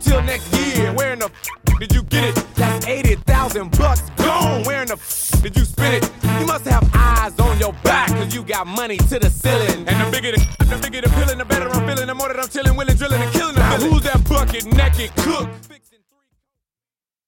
till next year. Where in the did you get it? That's $80,000 gone. Where in the did you spend it? You must have eyes on your back, cause you got money to the ceiling. And the bigger the feeling, the better I'm feeling. The more that I'm chilling, willing, drilling, and killing the villain. Who's that bucket naked cook?